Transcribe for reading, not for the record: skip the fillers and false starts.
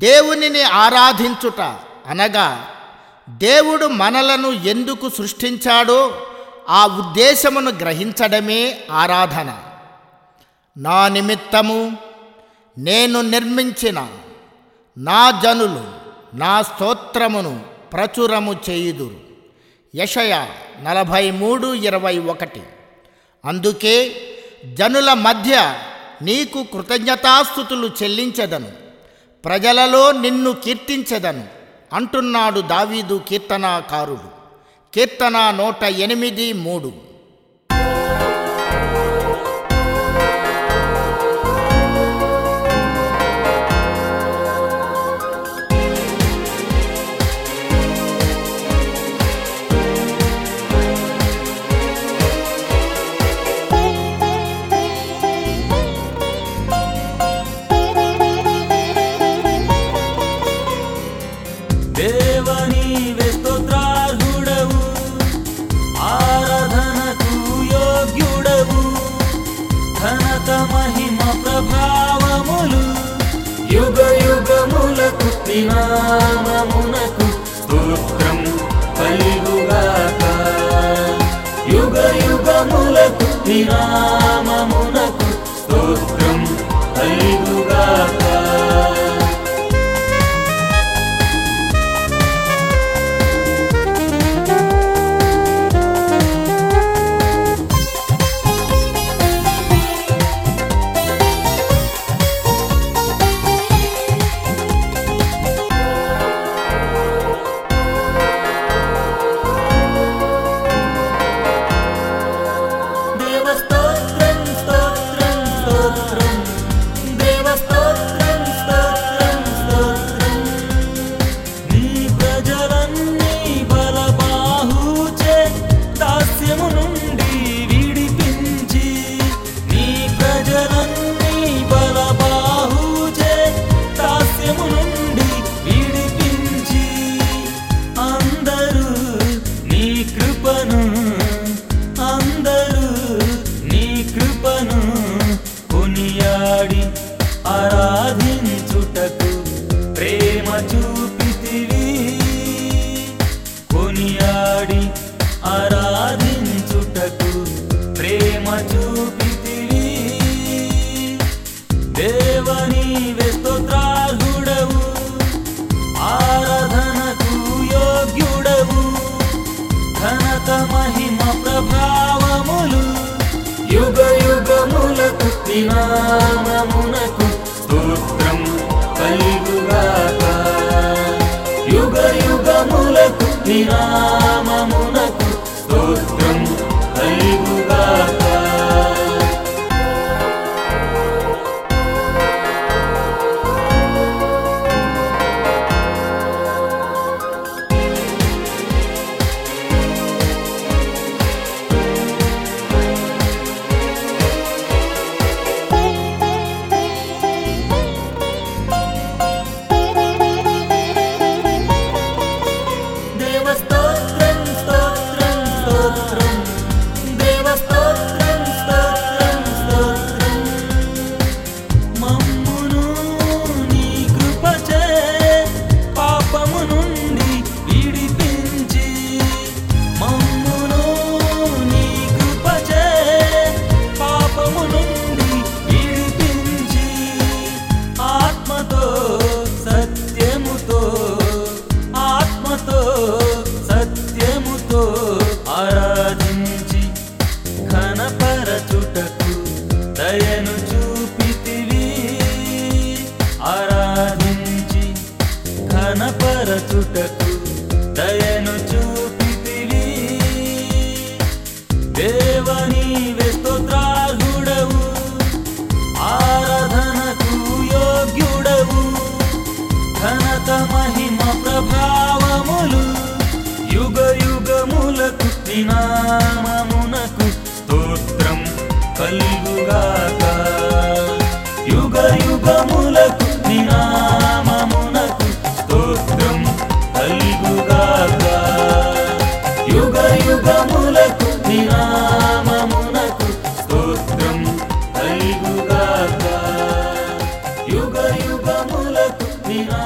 దేవునిని ఆరాధించుట అనగా దేవుడు మనలను ఎందుకు సృష్టించాడో ఆ ఉద్దేశమును గ్రహించడమే ఆరాధన. నా నిమిత్తము నేను నిర్మించిన నా జనులు నా స్తోత్రమును ప్రచురము చేయుదురు. యెషయా 43:21. అందుకే జనుల మధ్య నీకు కృతజ్ఞతాస్తుతులు చెల్లించెదను, ప్రజలలో నిన్ను కీర్తించెదను అంటున్నాడు దావీదు కీర్తనాకారుడు. కీర్తన 108:3. దేవనీవే స్తోత్రార్హుడవు, ఆరాధనకు యోగ్యుడవు. ఘనత మహిమ ప్రభావములు యుగ యుగములకు నీ నామమునకు స్తోత్రం కలుగుగాక. యుగ యుగములకు నీ నామమునకు స్తోత్రం కలుగుగాక. ఆరాధించుటకు ప్రేమ చూపితివి, కొనియాడి ఆరాధించుటకు ప్రేమ చూపితివి. దేవనీవే స్తోత్రార్హుడవు, ఆరాధనకు యోగ్యుడవు. ఘనత మహిమ ప్రభావములు యుగ యుగములకు నీ నామమునకు స్తోత్రం కలుగుగాక. యుగ యుగములకు నీ నామమునకు స్తోత్రం కలుగుగాక. ఆరాధించి ఘనపరచుటకు దయను చూపితివి, ఆరాధించి ఘనపరచుటకు దయను చూపితివి. దేవనీవే స్తోత్రార్హుడవు, ఆరాధనకు యోగ్యుడవు. ఘనత మహిమ ప్రభావములు యుగ యుగములకు నీ నామమునకు స్తోత్రం కలుగుగాక. యుగ యుగములకు నీ నామమునకు స్తోత్రం కలుగుగాక. యుగ యుగములకు నీ నామమునకు స్తోత్రం కలుగుగాక. యుగ యుగములకు నీ